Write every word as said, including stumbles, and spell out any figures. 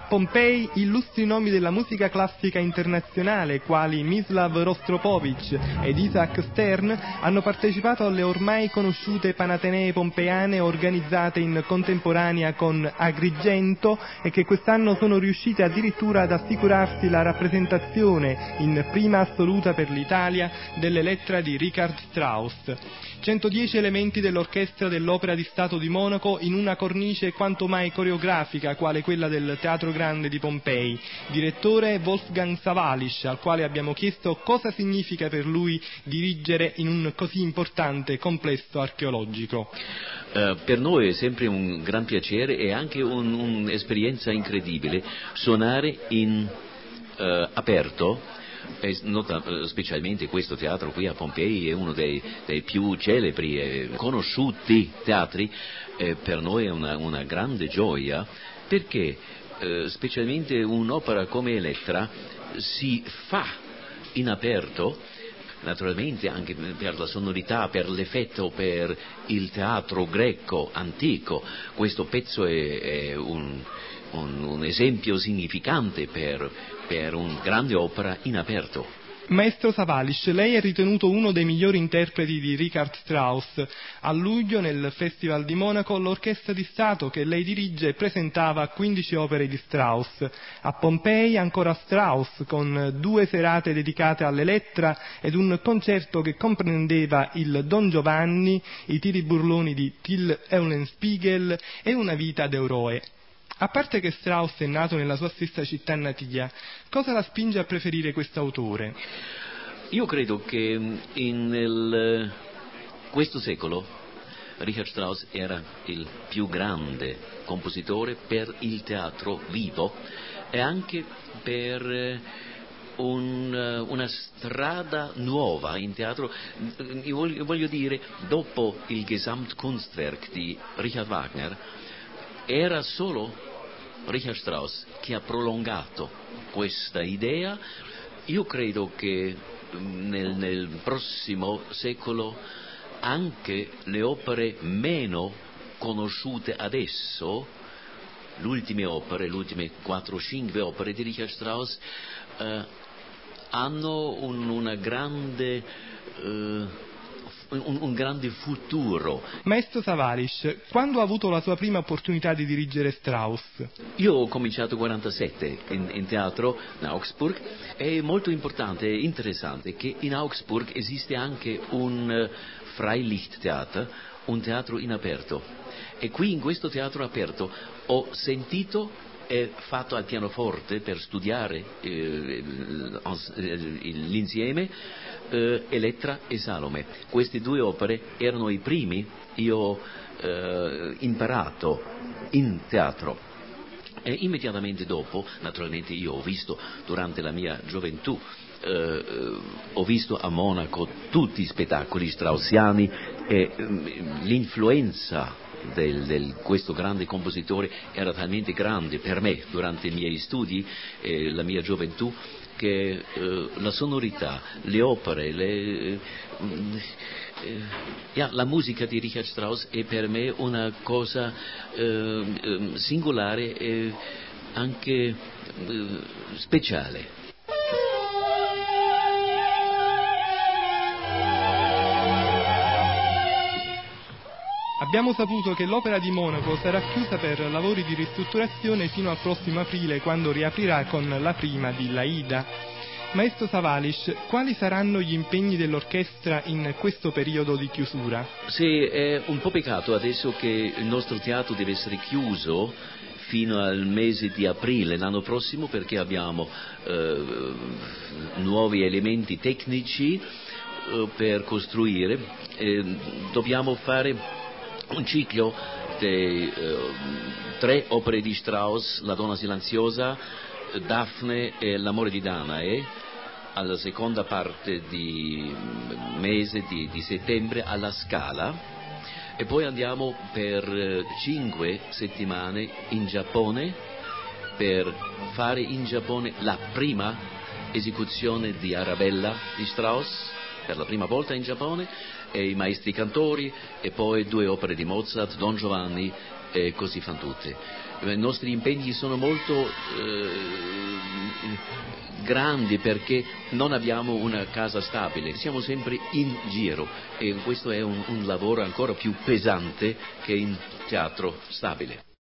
Pompei illustri nomi della musica classica internazionale quali Mislav Rostropovich ed Isaac Stern hanno partecipato alle ormai conosciute Panatenee pompeiane organizzate in contemporanea con Agrigento e che quest'anno sono riuscite addirittura ad assicurarsi la rappresentazione in prima assoluta per l'Italia dell'Elettra di Richard Strauss. centodieci elementi dell'orchestra dell'Opera di Stato di Monaco in una cornice quanto mai coreografica quale quella del Teatro Grande di Pompei. Direttore Wolfgang Sawalisch, al quale abbiamo chiesto cosa significa per lui dirigere in un così importante complesso archeologico. Uh, per noi è sempre un gran piacere e anche un, un'esperienza incredibile suonare in uh, aperto. E nota, specialmente questo teatro qui a Pompei è uno dei, dei più celebri e conosciuti teatri. Eh, per noi è una, una grande gioia perché eh, specialmente un'opera come Elettra si fa in aperto, naturalmente anche per la sonorità, per l'effetto, per il teatro greco antico. Questo pezzo è, è un, un, un esempio significante per, per una grande opera in aperto. Maestro Sawalisch, lei è ritenuto uno dei migliori interpreti di Richard Strauss. A luglio, nel Festival di Monaco, l'Orchestra di Stato che lei dirige presentava quindici opere di Strauss. A Pompei ancora Strauss, con due serate dedicate all'Elettra ed un concerto che comprendeva il Don Giovanni, i tiri burloni di Till Eulenspiegel e una vita d'eroe. A parte che Strauss è nato nella sua stessa città natia, cosa la spinge a preferire quest'autore? Io credo che in nel, questo secolo Richard Strauss era il più grande compositore per il teatro vivo e anche per un, una strada nuova in teatro. Io voglio, io voglio dire, dopo il Gesamtkunstwerk di Richard Wagner era solo Richard Strauss che ha prolungato questa idea. Io credo che nel, nel prossimo secolo anche le opere meno conosciute adesso, le ultime opere, le ultime quattro o cinque opere di Richard Strauss, eh, hanno un, una grande... Eh, Un, un grande futuro. Maestro Sawalisch, quando ha avuto la sua prima opportunità di dirigere Strauss? Io ho cominciato nel quarantasette in, in teatro in Augsburg. È molto importante e interessante che in Augsburg esiste anche un uh, Freilichttheater, un teatro in aperto. E qui in questo teatro aperto ho sentito e fatto al pianoforte per studiare eh, l'insieme eh, Elettra e Salome. Queste due opere erano i primi io ho eh, imparato in teatro. E immediatamente dopo, naturalmente io ho visto durante la mia gioventù, eh, ho visto a Monaco tutti i spettacoli straussiani e eh, l'influenza Del, del, questo grande compositore era talmente grande per me durante i miei studi e eh, la mia gioventù che eh, la sonorità, le opere, le, eh, eh, yeah, la musica di Richard Strauss è per me una cosa eh, eh, singolare e anche eh, speciale. Abbiamo saputo che l'Opera di Monaco sarà chiusa per lavori di ristrutturazione fino al prossimo aprile, quando riaprirà con la prima di l'Aida. Maestro Sawalisch, quali saranno gli impegni dell'orchestra in questo periodo di chiusura? Sì, è un po' peccato adesso che il nostro teatro deve essere chiuso fino al mese di aprile l'anno prossimo, perché abbiamo eh, nuovi elementi tecnici eh, per costruire. Eh, dobbiamo fare un ciclo di eh, tre opere di Strauss: La donna silenziosa, Daphne e L'amore di Danae, alla seconda parte di mese di, di settembre alla Scala, e poi andiamo per eh, cinque settimane in Giappone per fare in Giappone la prima esecuzione di Arabella di Strauss, per la prima volta in Giappone, e i maestri cantori, e poi due opere di Mozart, Don Giovanni e Così fan tutte. i nostri impegni sono molto eh, grandi perché non abbiamo una casa stabile, siamo sempre in giro e questo è un, un lavoro ancora più pesante che in teatro stabile.